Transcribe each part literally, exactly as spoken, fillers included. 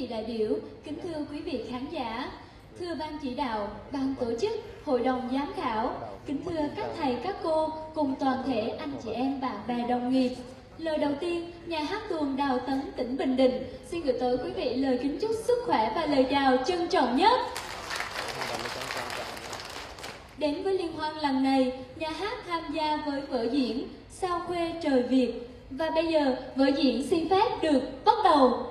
vị đại biểu, kính thưa quý vị khán giả, thưa ban chỉ đạo, ban tổ chức, hội đồng giám khảo, kính thưa các thầy các cô cùng toàn thể anh chị em bạn bè đồng nghiệp. Lời đầu tiên, nhà hát tuồng Đào Tấn tỉnh Bình Định xin gửi tới quý vị lời kính chúc sức khỏe và lời chào trân trọng nhất. Đến với liên hoan lần này, nhà hát tham gia với vở diễn Sao Khuê Trời Việt. Và bây giờ, vở diễn xin phép được bắt đầu.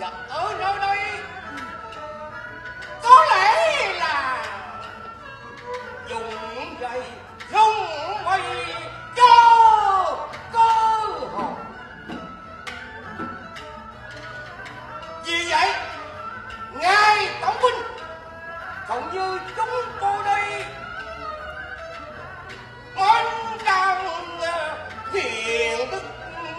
vật ở nơi đây có lẽ là dùng dây dùng mây cho cơ hội. Vì vậy ngài tổng binh cũng như chúng tôi đây mến càng hiền đức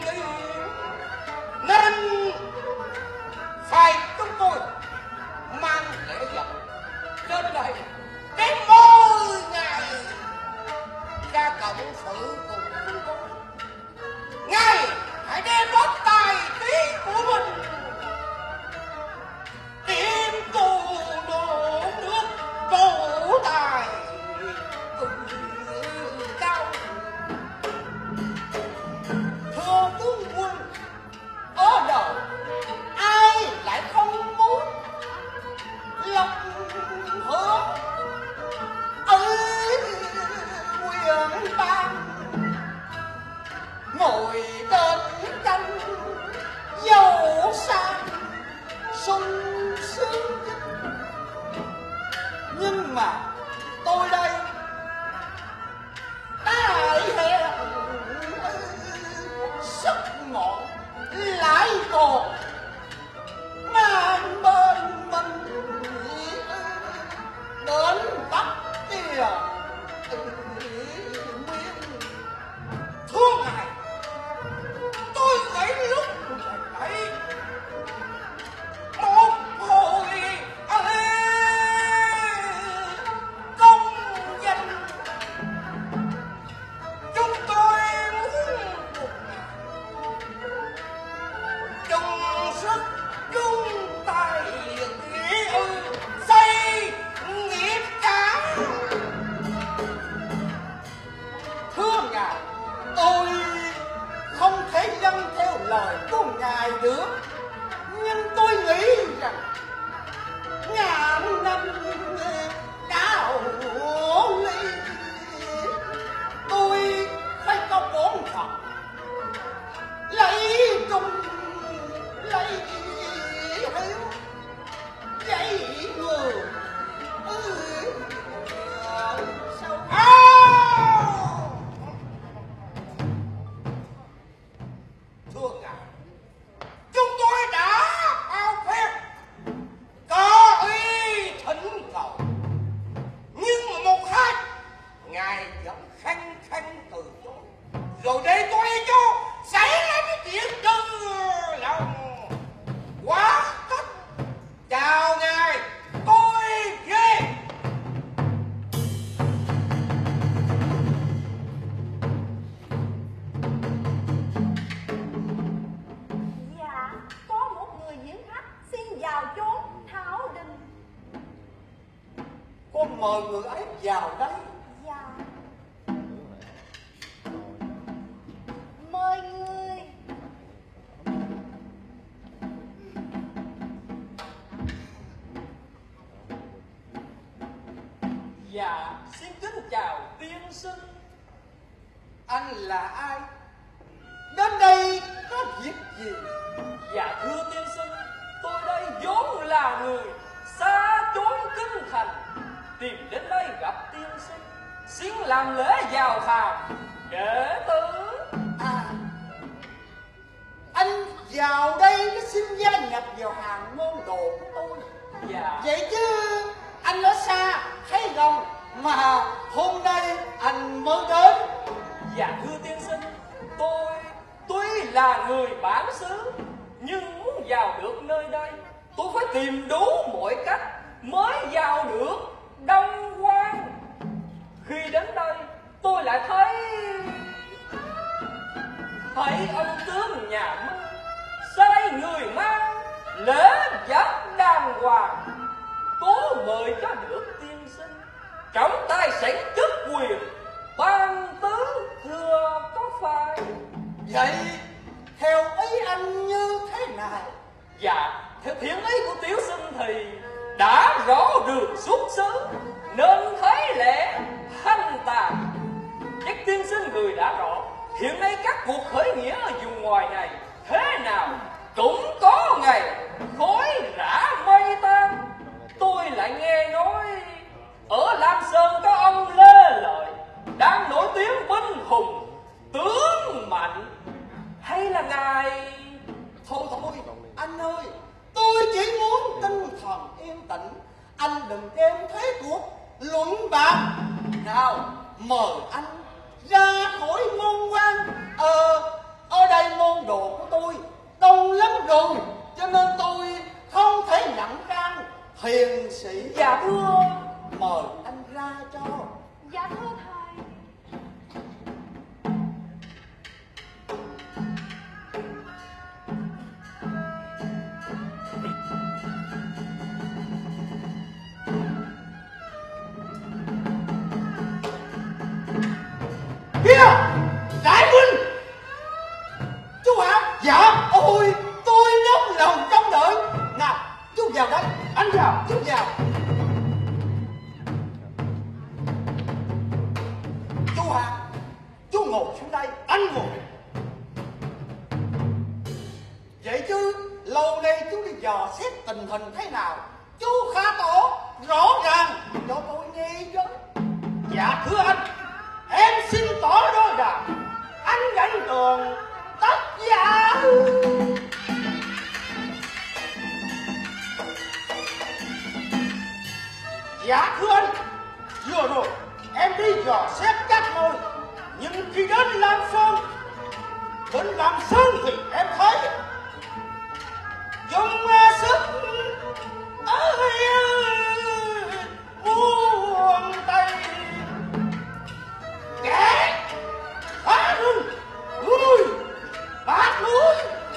nên phải chúng tôi mang lễ vật đến đây để mời ngài ra cộng sự cùng chúng tôi. Ngài hãy đem hết tài trí của mình tìm tù đổ nước bổ tài cao. Thưa tướng quân, ở đời ai lại không muốn lòng hưởng ơi quyền ban ngồi bên cạnh dầu sang sung sướng. Nhưng mà tôi đây đại hệ sức ngọn lại còn mang bên mình đến Bắc Tiền Nguyên. Thưa ngài, tôi thấy lúc này một hồi công danh chúng tôi muốn chung sức chung tay nghĩa xây nghiệp cả. Thưa ngài, tôi không thể dâng theo lời của ngài được, nhưng tôi nghĩ rằng ngàn năm cao ly tôi phải có bổn phận lấy trung lấy hiếu dạy người sao thưa ngài, chúng tôi đã bao phép có ý thỉnh cầu, nhưng mà một hai ngài vẫn khăng khăng từ chối, rồi để tôi cho xảy ra cái chuyện trừ lòng quá cách. Chào ngài, tôi về. Dạ, có một người diễn khách xin vào chốn thảo đình. Con mời người ấy vào đây. Dạ, mời người. Dạ, xin kính chào tiên sinh. Anh là ai? Đến đây có việc gì? Dạ thưa tiên sinh, tôi đây vốn là người xa chốn kinh thành, tìm đến đây gặp tiên sinh, xin làm lễ vào hàng đệ tử. À, anh vào đây nó xin gia nhập vào hàng môn đồ của tôi. Dạ. Vậy chứ anh ở xa thấy gần mà hôm nay anh mới đến. Dạ thưa tiên sinh, tôi tuy là người bản xứ, nhưng muốn vào được nơi đây tôi phải tìm đủ mọi cách mới vào được Đông Quan. Khi đến đây tôi lại thấy thấy ông tướng nhà Minh sai người mang lễ vật đàng hoàng, cố mời cho được tiên sinh trọng tài sảnh chức quyền ban tứ, thưa có phải? Vậy theo ý anh như thế nào? Dạ, theo thiện ý của tiểu sinh thì đã rõ đường xuất xứ nên thấy lẽ hành tàn. Chắc tiên sinh người đã rõ, hiện nay các cuộc khởi nghĩa ở vùng ngoài này thế nào cũng có ngày khói rã mây tan. Tôi lại nghe nói ở Lam Sơn có ông Lê Lợi đang nổi tiếng binh hùng tướng mạnh, hay là ngài? Thôi thôi anh ơi, tôi chỉ muốn tinh thần yên tĩnh, anh đừng đem thế cuộc luận bạc. Nào mời anh ra khỏi môn quan. Ờ ở đây môn đồ của tôi đông lắm rồi, cho nên tôi không thể nhận can hiền sĩ. Dạ thưa. Mời anh ra cho. Dạ thưa thầy. Kia Đại huynh. Chú hả? Dạ. Ôi tôi nóng lòng trông đợi. Nào chú vào đây. Anh vào. Chú vào. Chú hả? Chú ngồi xuống đây. Anh ngồi. Vậy chứ lâu nay chú đi dò xét tình hình thế nào? Chú khá tỏ rõ ràng cho tôi nghe với. Dạ thưa anh, em xin tỏ rõ ràng, anh gánh tường tất giả. Dạ thưa anh, vừa rồi em đi dò xét các nơi, nhưng khi đến Lam Sơn, đến Lam Sơn thì em thấy dùng sức ơi muôn tay kẻ phá rừng núi bát núi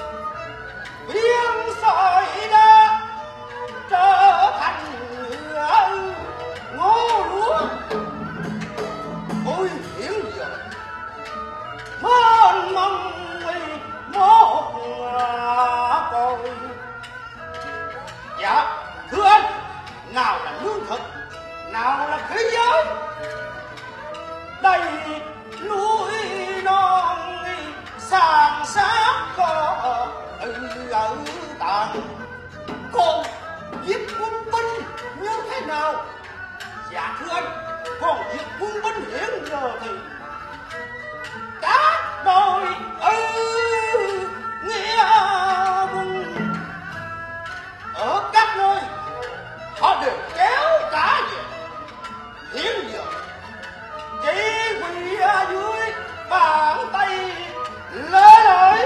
biên sỏi đá trở thành ngô lúa. Ôi hiện giờ mênh mông một cội. Dạ thưa anh, nào là lương thực, nào là khí giới, đây núi non sàn sát có ừ ở tàn. Còn việc quân binh như thế nào? Dạ thưa anh, còn việc quân binh hiện giờ thì các đội ừ nghĩa quân ở các nơi họ đều kéo cả về. Hiện giờ chỉ huy ở dưới bàn tay Lê Lợi.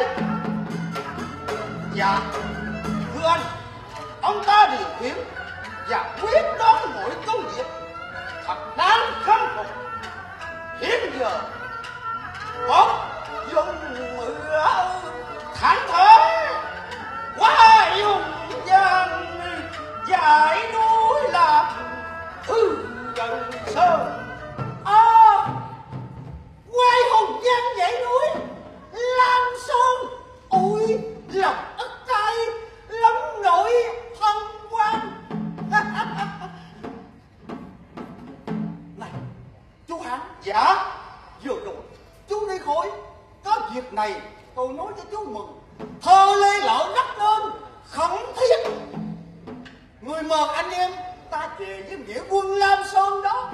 Dạ thưa anh, ông ta điều khiển và quyết đoán mọi công việc thật đáng khâm phục. Hiện giờ một dùng mưa thánh thế quá dùng gian giải núi làm thư gần sơn. À, quay hùng gian dãy núi Lam Sơn. Ôi lòng ức cay lắm nỗi hân hoan. Này chú hả? Dạ vừa rồi chú đi khỏi có việc này tôi nói cho chú mừng. Thơ Lê Lợi đắp lên khẩn thiết, người mời anh em ta về với nghĩa quân Lam Sơn đó.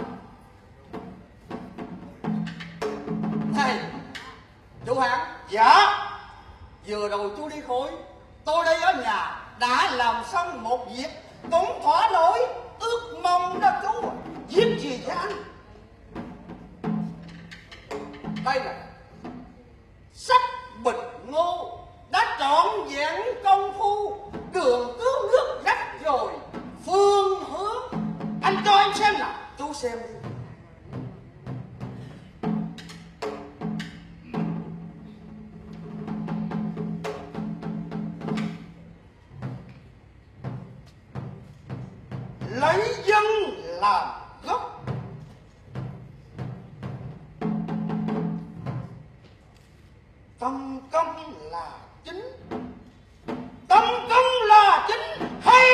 Này chú hả? Dạ vừa rồi chú đi khỏi, tôi đây ở nhà đã làm xong một việc cũng thỏa nổi ước mong đó chú. Việc gì vậy anh? Đây là sách bịch ngô đã trọn vẹn công phu, đường cứu nước rách rồi phương hướng. Anh cho em xem nào. Chú xem đi. Lấy dân làm gốc, tâm công là chính, tâm công là chính hay.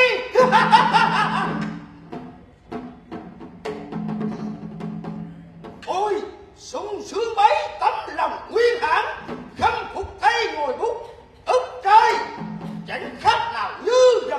Ôi sung sướng bấy tấm lòng nguyên hãn, khâm phục thay ngồi bút ức trai chẳng khác nào như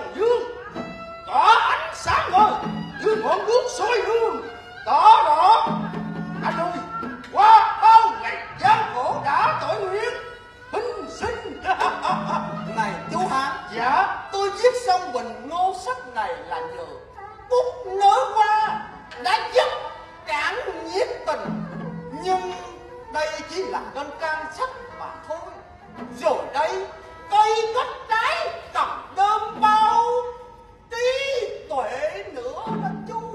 Rồi đây cây cất trái cầm đơm bao trí tuệ nữa đó chú.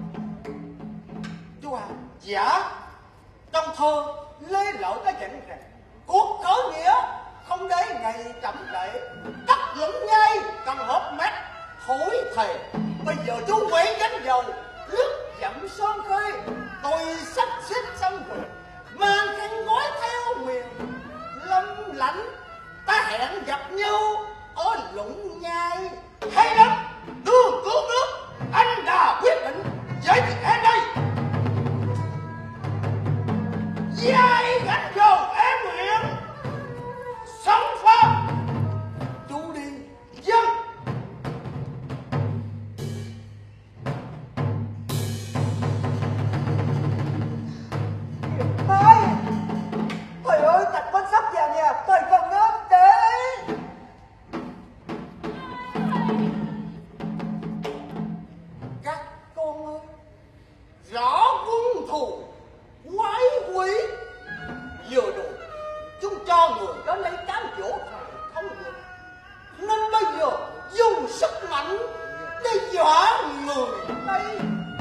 Chú à? Dạ. Trong thơ Lê Lợi đã dặn rằng cuộc khởi nghĩa không để ngày chậm trễ, cắt lũng nhai cần hợp mét thổi thề. Bây giờ chú quậy gánh dầu lướt dặm sơn khơi, tôi sắp xếp xong rồi mang khăn gói theo miền lâm lãnh. Ta hẹn gặp nhau ở lũng nhai. Hay lắm, đưa cứu nước anh đã quyết định với thì em đây. Dai gánh dầu em nguyện sống pháp. Chú đi dân. Thầy, thầy ơi, Thạch Minh sắp vào nhà, thầy cần ốm để. Các con ơi, rõ quân thù quái quỷ vừa rồi chúng cho người đó lấy cám dỗ thầy không được, nên bây giờ dùng sức mạnh để dọa người đây.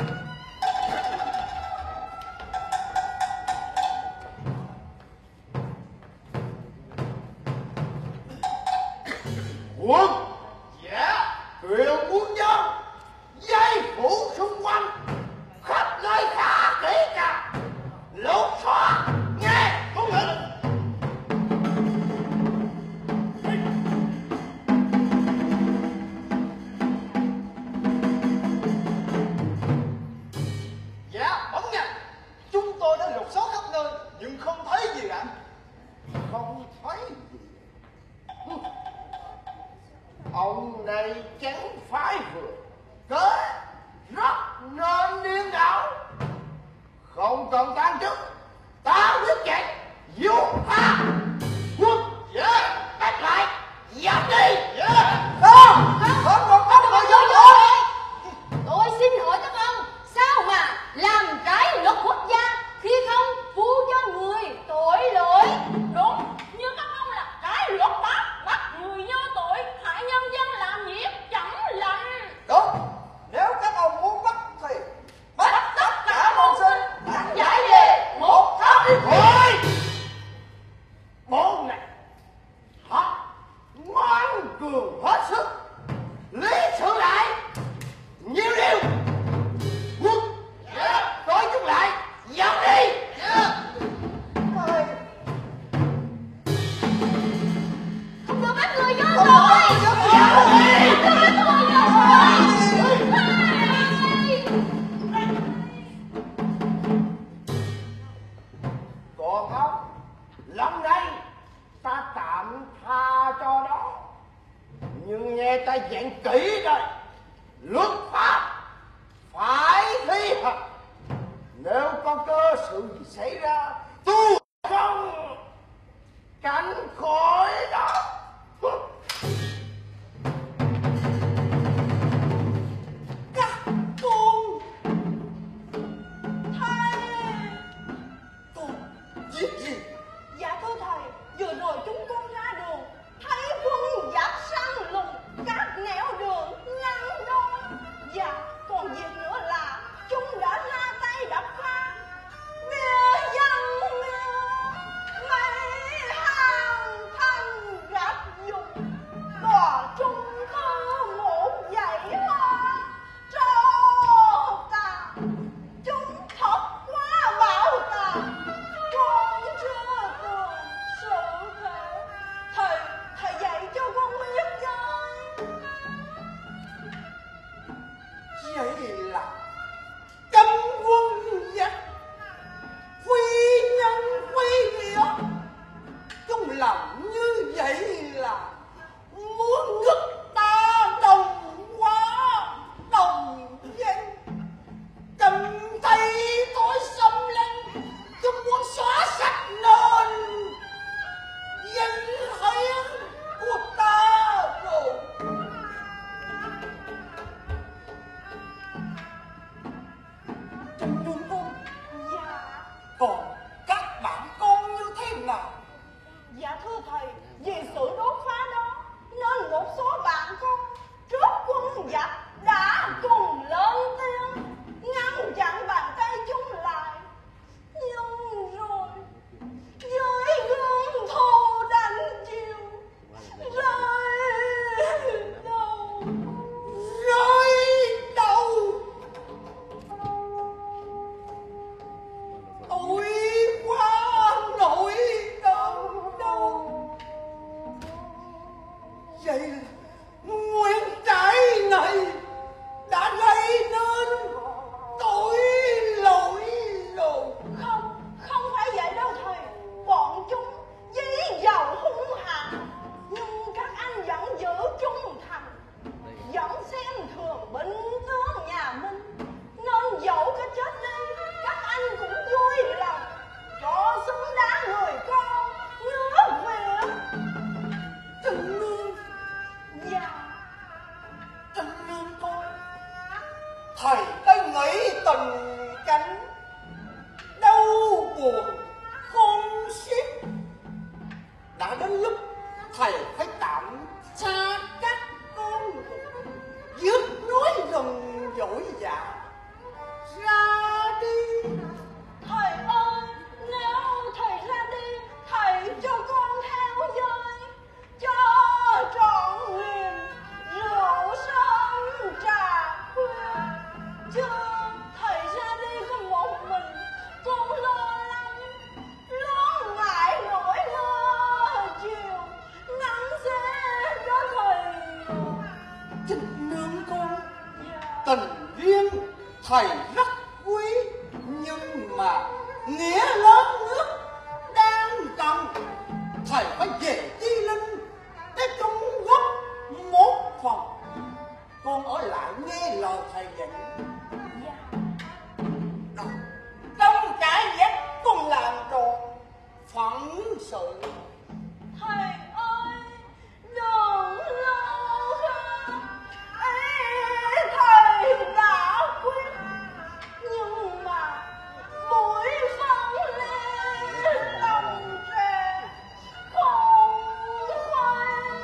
Quân dạ triệu quân nhân dây phủ xung quanh khắp nơi khả kỹ cả lột xóa nghe không ngừng. Dạ bấm nha, chúng tôi đã lục soát khắp nơi nhưng không thấy gì ạ. Không thấy gì. Ông này chẳng phải vừa cớ rất nên điên đảo, không cần tan trước ta quyết chạy vô tha quân. Dạ bắt lại dám đi. Dạ không không một không người vô nữa. Tôi xin hỏi các ông, sao mà làm trái luật quốc gia khi không phu cho người tội lỗi? Đúng, như các ông là trái luật pháp, bắt người vô tội, hại nhân dân làm việc chẳng lành. Đúng, nếu các ông muốn bắt thì bắt tất cả môn sinh đánh giải về một tháng đi thôi. Bọn này họ ngoan cường hết sức, lý sự lại nhiều điều. Quân yeah. Coi chúng lại dẫn đi. Yeah. Thầy, Không được bắt người vô tội. Dẫn đi. Còn ông, lần này ta tạm tha cho đó, nhưng nghe ta dặn kỹ đây, luật pháp phải thi hành. Nếu có cơ sự gì xảy ra, tôi không tránh khỏi đó. các con. Thầy. Con giết gì? Dạ thưa thầy, vừa rồi chúng con ra đường, thấy quân giặc săn lùng các nẻo đường ngăn đôi. Dạ, còn việc nữa là chúng đã ra tay đập phá bia dân nữa, mấy hàng thanh gặp dùng đò trung thư một dãy hoa cho ta. Chúng thật quá bạo tàn, con chưa từng sự thể. Thầy, thầy dạy cho con biết chơi. Vậy là cấm quân giặc, phi nhân phi nghĩa. Chúng làm như vậy là muốn ngất ta đồng hóa đồng danh. Cầm tay tôi xông lên, chúng muốn xóa sạch nền danh hiển của ta rồi. Trong đường con. Dạ. Còn các bạn con như thế nào? Dạ thưa thầy, thầy rất quý, nhưng mà nghĩa lớn nước đang cần, thầy phải về Chi Linh cái Trung Quốc một phòng. Con ở lại nghe lời thầy dạy. Đó, trong cái dép con làm tròn phận sự. Thầy ơi, đừng lo không. Ê, thầy đã quyết, nhưng mà buổi phân lên lòng trẻ không khoan.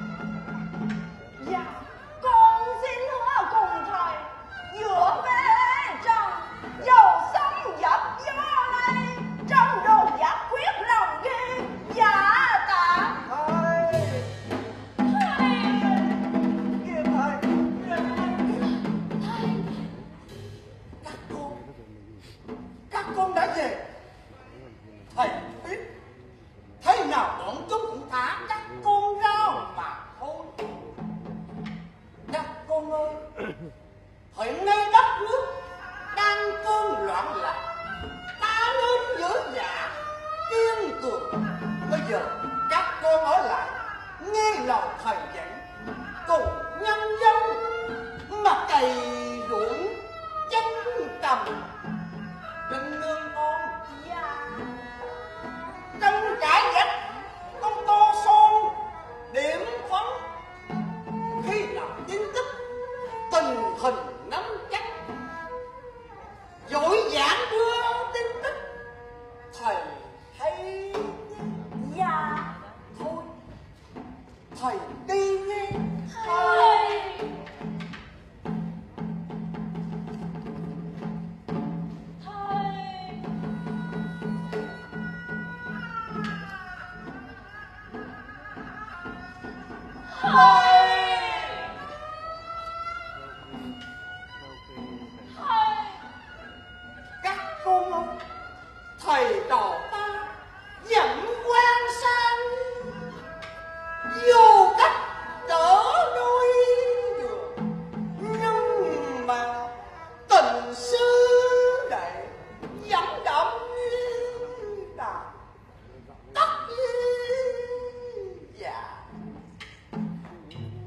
Dạ, con xin hứa cùng thầy giữa bể trần dầu sóng dập gió lay, trong đồn giác quyết lòng ghi dạ tạ. Thầy, Thầy, kìa thầy, kìa thầy. Thầy, Các con, các con đã về. Thầy biết, thế nào bọn chúng cũng thả các con ra mà thôi. Các con ơi, hiện nay đất nước đang cơn loạn lạc, ta nên giữ dạ kiên cường. Bây giờ các con ở lại nghe lời thầy dạy, cùng nhân dân mà cày ruộng chân tầm. Đừng nương con, dạ. trong trải vạch con tô son điểm phấn. Khi nào tin tức tình hình nắm chắc, dội dàng đưa tin tức, thầy hay Dạ. thôi, thầy đi nghe. thầy. Thầy. Thầy. Thầy. Các con ơi, thầy trò ta dẫn quan sang, dù cách cỡ đôi đường, nhưng mà tình xưa đệ vẫn đậm như đà tất dạ.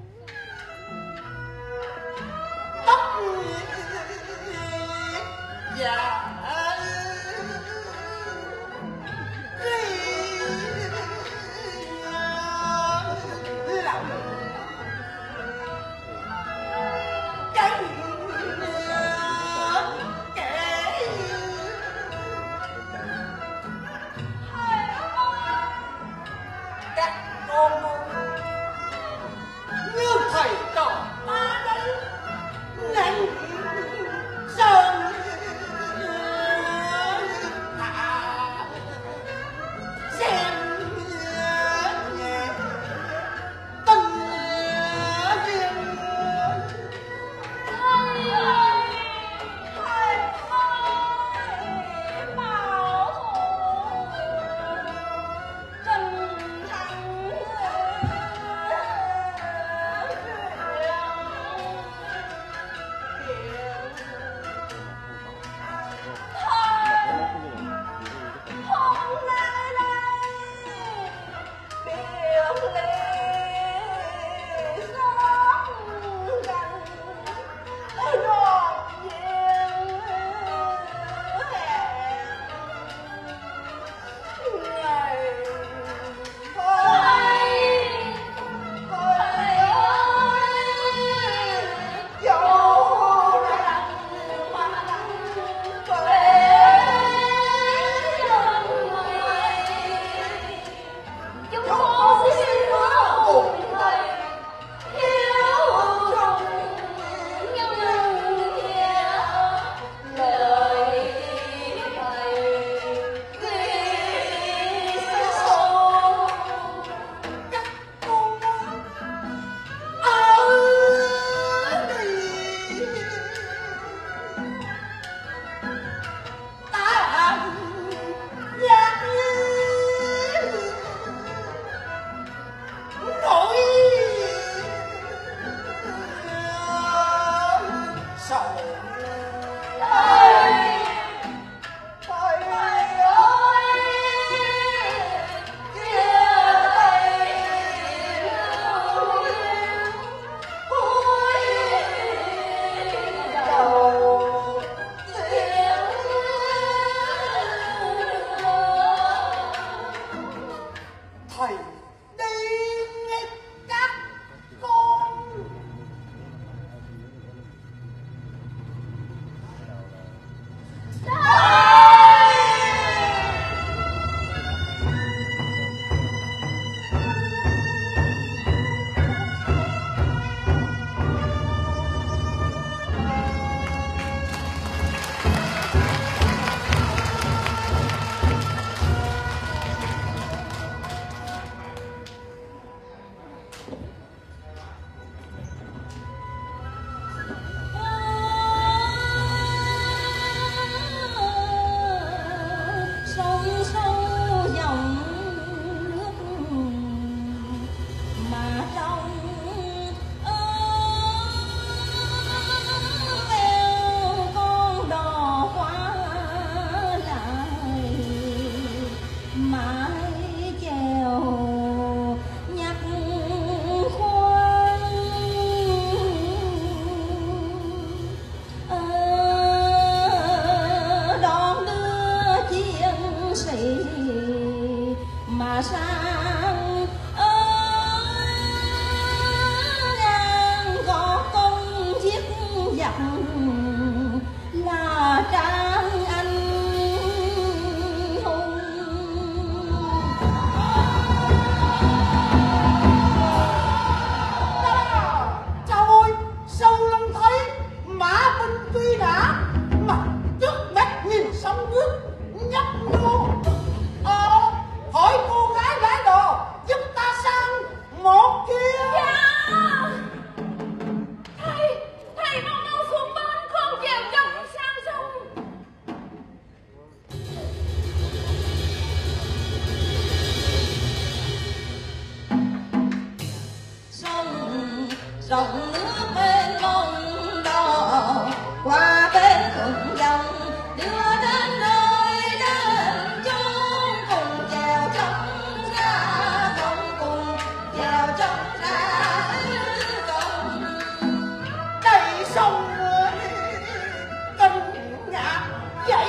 dòng nước mênh mông đỏ qua bên thượng dòng đưa đến nơi đến chốn cùng chèo trong ra không cùng chèo trong ra không đầy sông canh nhạc dậy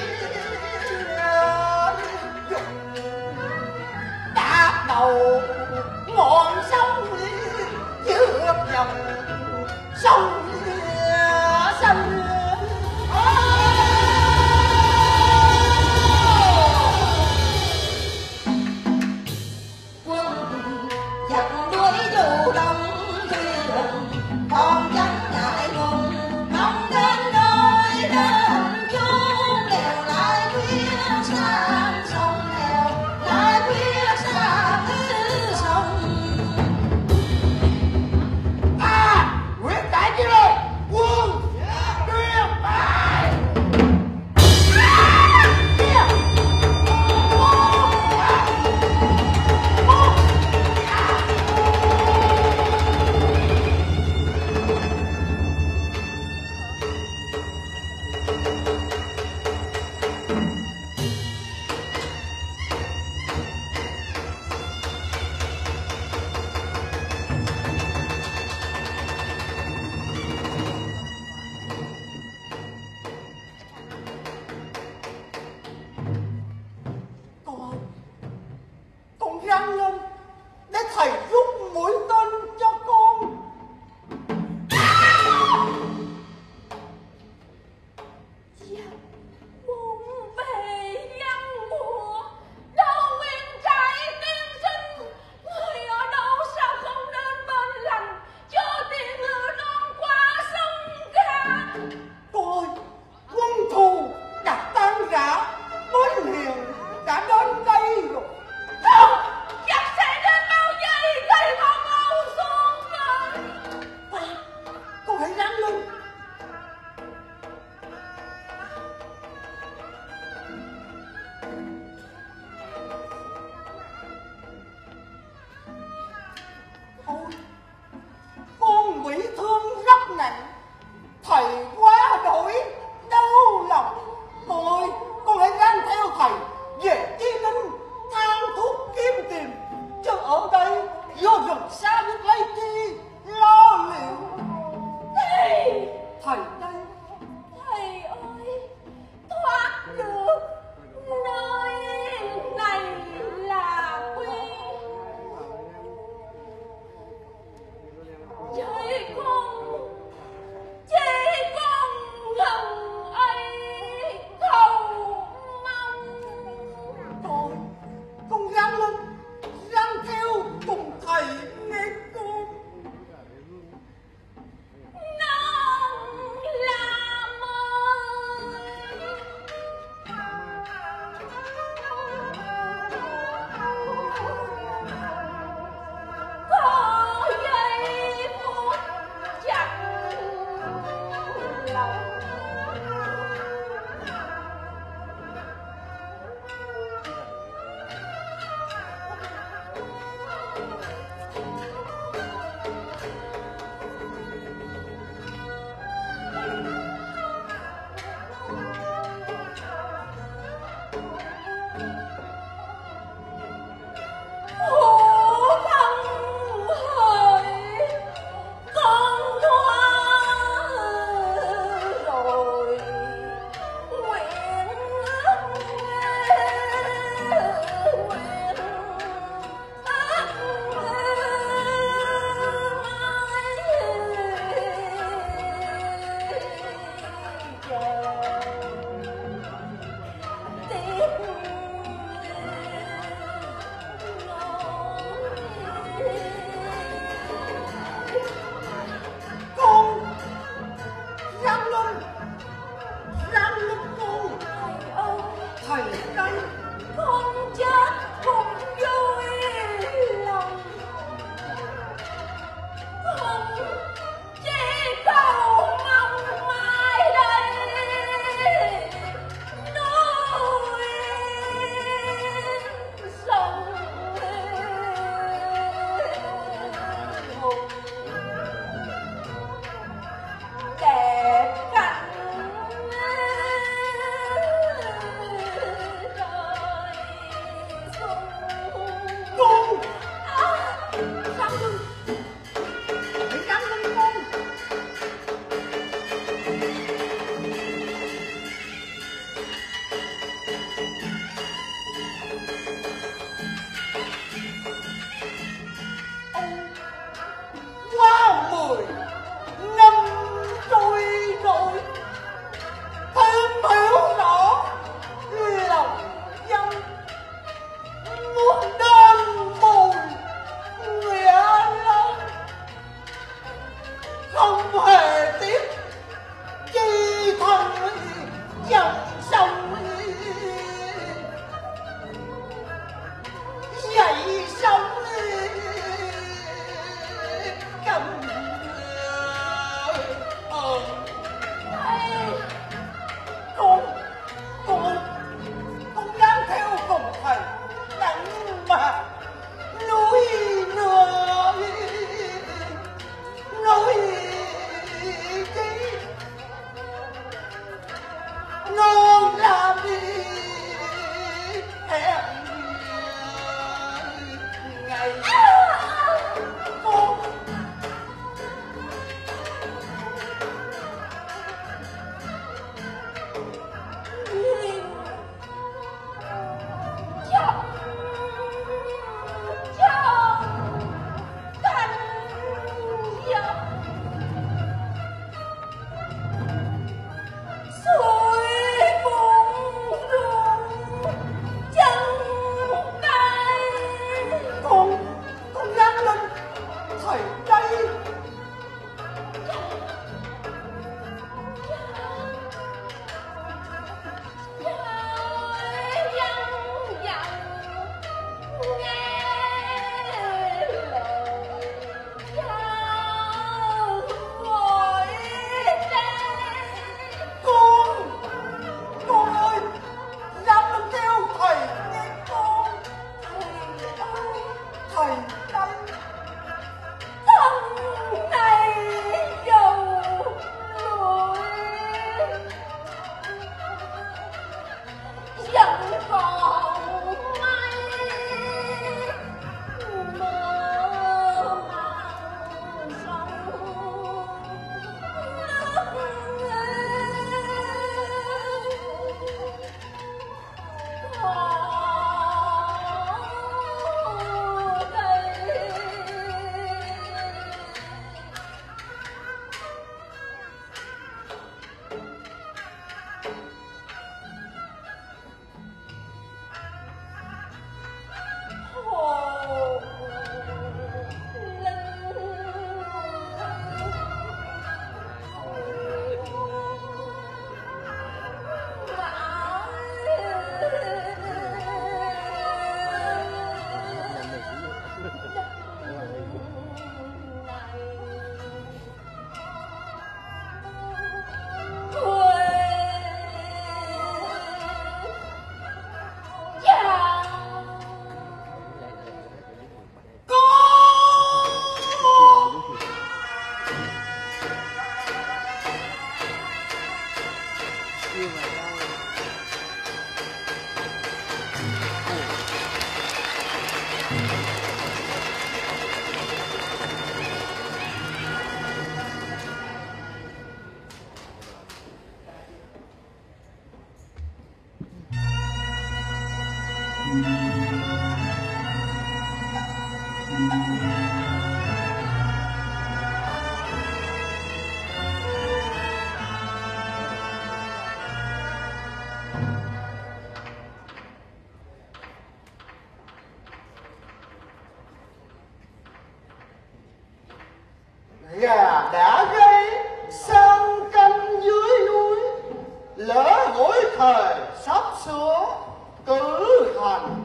đạp đầu ngọn sông giữa dòng sông xanh quân dặn đuổi dù đông thuyền còn chẳng ngại ngùng mong đến nơi đến chốn đèo lại khuya sang sông đèo lại khuya sang sông. À, quyết đại chi rồi, quân tuyên bài. Con con răng lên để thầy rút mũi tên cho con. Dạ, muốn về văn mùa đâu nguyên trai tiên sinh, người ở đâu sao không đến bên lành cho tiền ngựa non qua sông ca. Coi quân thù đã tan rã, bến hiền đã đến đây rồi. Không, chắc sẽ đến bao giây thầy không mau xuống rồi. Con, con hãy ráng lên. Ôi, con bị thương rất nặng, thầy quá đổi đau lòng. Thôi, con hãy ráng theo thầy về Chí Linh than thuốc kiếm tìm, chứ ở đây vô rừng xa biết lấy chi lo liệu. Thầy, Thầy đây thầy ơi, thoát được nơi này là quy. Chơi con, chơi con ngần ấy cầu mong. thôi, con ráng lên, ráng theo cùng thầy nghe thầy đây. Gà đã gây sang canh dưới núi, lỡ mỗi thời sắp sửa cử hành.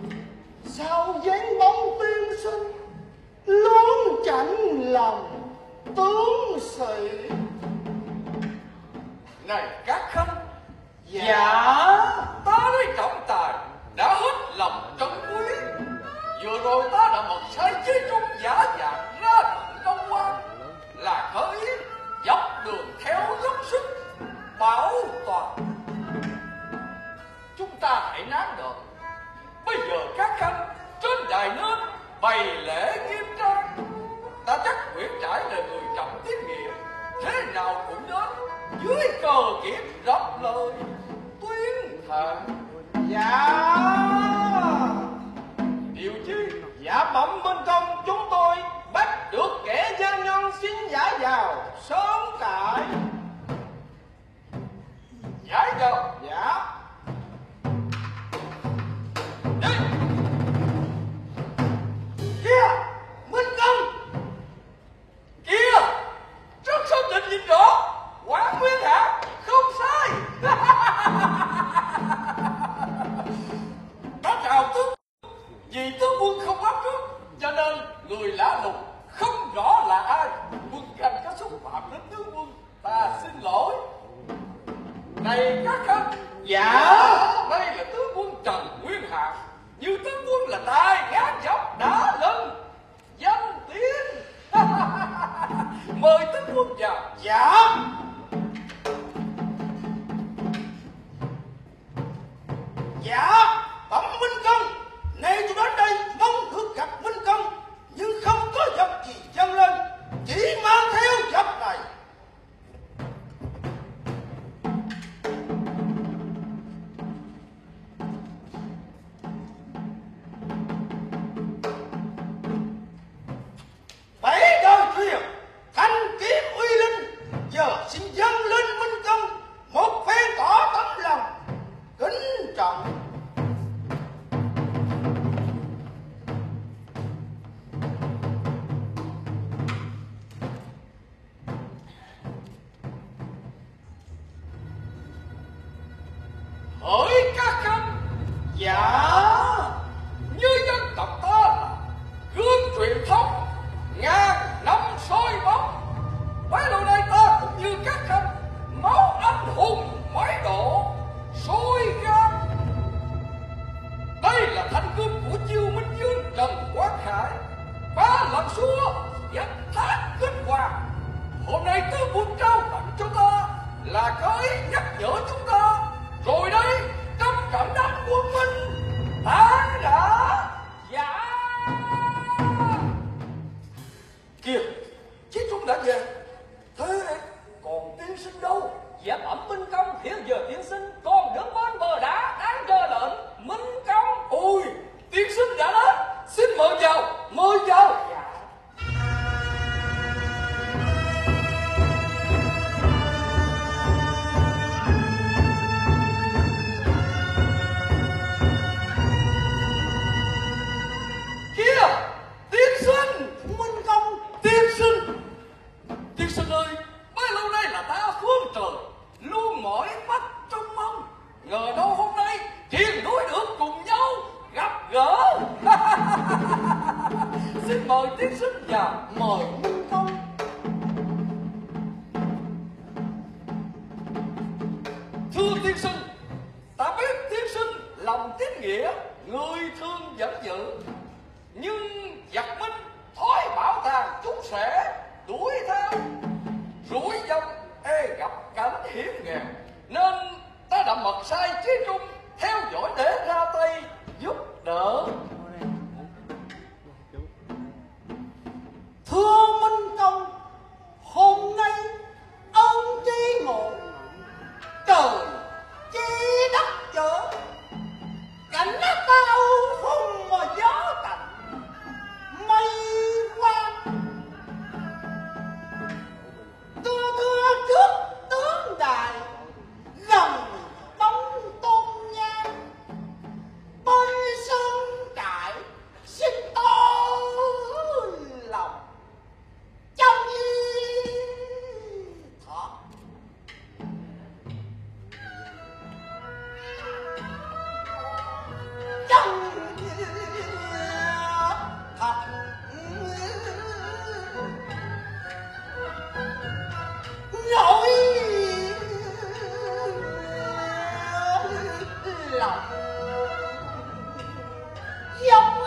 Sao dáng bóng tiên sinh luôn chạnh lòng tướng sĩ. Này các khanh, Dạ. ta với trọng tài đã hết lòng trân quý. Vừa rồi ta đã một sai chế trung giả dạng ra trận Đông Quan, là khởi dọc đường theo dốc sức bảo toàn. Chúng ta hãy nán đợi. Bây giờ các khanh trên đài nên bày lễ nghiêm trang. Ta chắc Nguyễn Trãi là người trọng tiết nghĩa, thế nào cũng đến dưới cờ kiểm rộng lời tuyên thệ. Dạ. Điều chi? Dạ bẩm bên công chúng tôi bắt được kẻ gian nhân xin giải vào sớm cải. Giải vào. Dạ. Đi. Kia Minh Công. Kia, trước sớm định nhìn rõ Quảng Nguyên Hạ không sai. Đã chào tướng. Vì tướng quân không bắt trước, cho nên người lạ lùng không rõ là ai. Quân canh có xúc phạm đến tướng quân, ta xin lỗi. Này các khanh. Dạ. Đây là tướng quân Trần Nguyên Hạ. Như tướng quân là tài ngán dọc đã lần danh tiếng. Mời tướng quân vào. Dạ. Dạ bẩm Minh Công, nay tôi đến đây mong được gặp Minh Công, nhưng không có vật gì dâng lên, chỉ mang theo vật này. sống ngàn năm soi bóng. Bấy lâu nay ta cũng như các khanh, máu anh hùng mấy độ sôi gan. Đây là thanh gươm của Chiêu Minh Vương Trần Quán Khải, ba lần xua dắt thác kinh hoàng. Hôm nay tướng quân trao tặng cho ta là cái nhắc nhở chúng ta, rồi đây trong trận đánh quân minh ta đã giả. Kìa, chí chúng đã về. Thế còn tiên sinh đâu? Dạ bẩm Minh Công, hiện giờ tiên sinh còn đứng bên bờ đá đang chờ lệnh. Minh Công. Ôi, tiên sinh đã đến, xin mời vào, mời vào. Dạ. Kia, tiên sinh. Minh Công. Tiên sinh. Tiên sinh ơi, bấy lâu nay là ta phương trời luôn mỏi mắt trong mong, ngờ đâu hôm nay thiên núi được cùng nhau gặp gỡ. Xin mời tiên sinh vào. Mời Minh Công. Thưa tiên sinh, ta biết tiên sinh lòng tín nghĩa, người thương dẫn dự, nhưng giặc Minh thói bảo tàng chúng sẽ đuổi theo, rủi dòng e gặp cảnh hiểm nghèo, nên ta đã mật sai chí trung theo dõi để ra tay giúp đỡ. Thưa Minh Công, hôm nay ơn tri ngộ, trời chi đất chở, cảnh cao không mà gió tạnh, mây quang. Thưa thưa trước tướng đài, gần bóng tôn nhang, bên sân trại xin to lòng trong y thọ. Trong thật nỗi lòng giống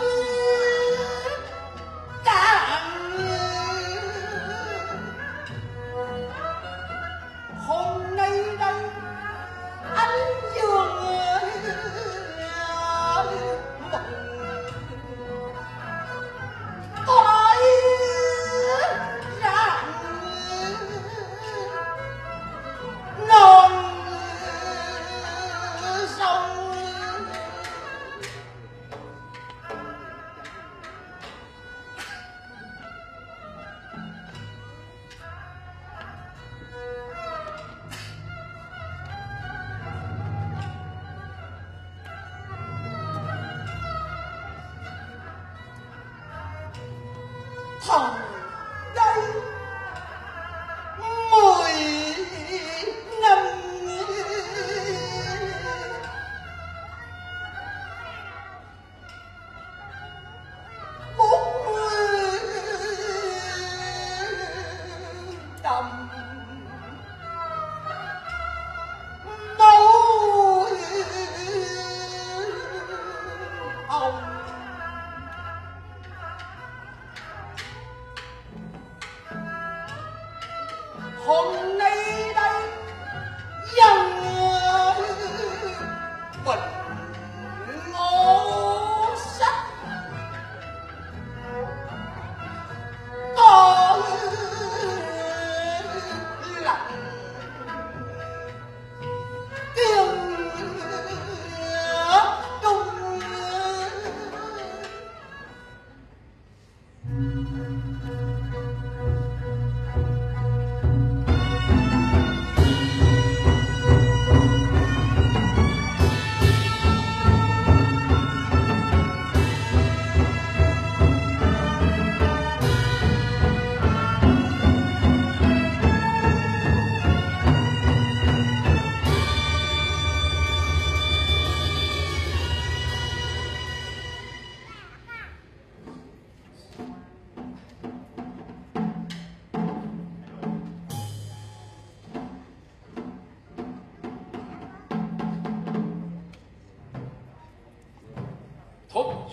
càng. Hôm nay đây anh dương hỏi rằng non sông thần đây mười năm bốn mươi năm đâu ông. Hôm nay đây dân bình ngô sách có lặng tiếng trung.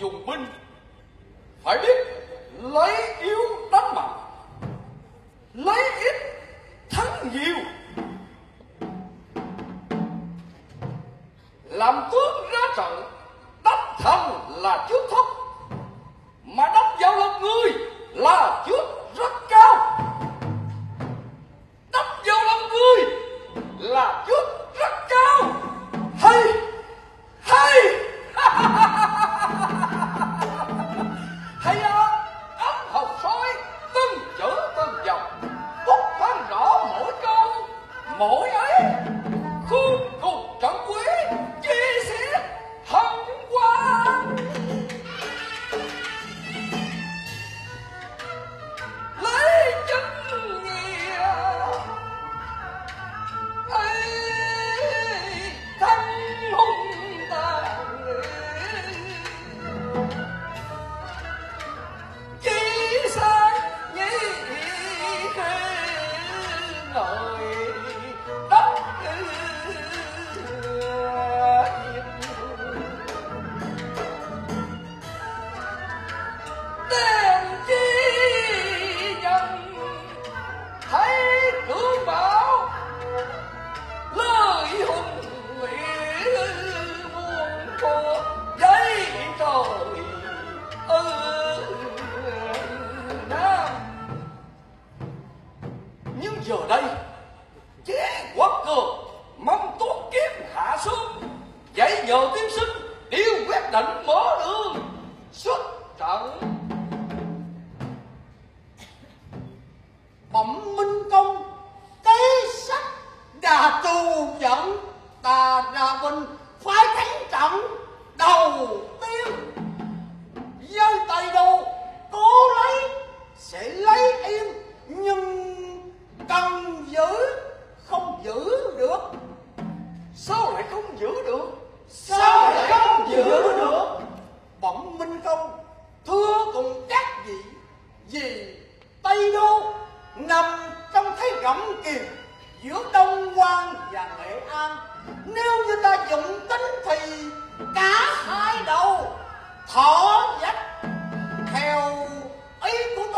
dùng binh, phải biết lấy yếu đánh mạnh, lấy ít thắng nhiều. Làm tướng ra trận, đánh thành là trước thấp, mà đánh vào lưng người là trước rất cao. Đánh vào lưng người là trước rất cao. Hay hay hay á, ấm hồng soi từng chữ từng dòng, bút phân rõ mỗi câu mỗi ấy. Khương cùng trận quý chia sẻ hân hoan, lấy chân nghĩa ấy thắng hùng tàn. Chỉ sai nhĩ ngồi đất đèn chi nhân thấy cương bảo lời hùng nguyện muôn cô giấy trời ư Nam. Nhưng giờ đây chế quốc cường mong tuốt kiếm hạ xuống, vậy nhờ tiên sinh điều quyết định mở đường xuất trận. Bẩm Minh Công, kế sách đã trù dẫn, ta ra binh phải thắng trận đầu tiên. Với tay đầu cố lấy sẽ lấy yên, nhưng cần giữ không giữ được. Sao lại không giữ được? Sao lại không giữ được? Bẩm Minh Công, thưa cùng các vị, vì Tây Đô nằm trong thế rộng kiềm giữa Đông Quan và Nghệ An. Nếu như ta dụng tính thì cả hai đầu thỏ dách. Theo ý của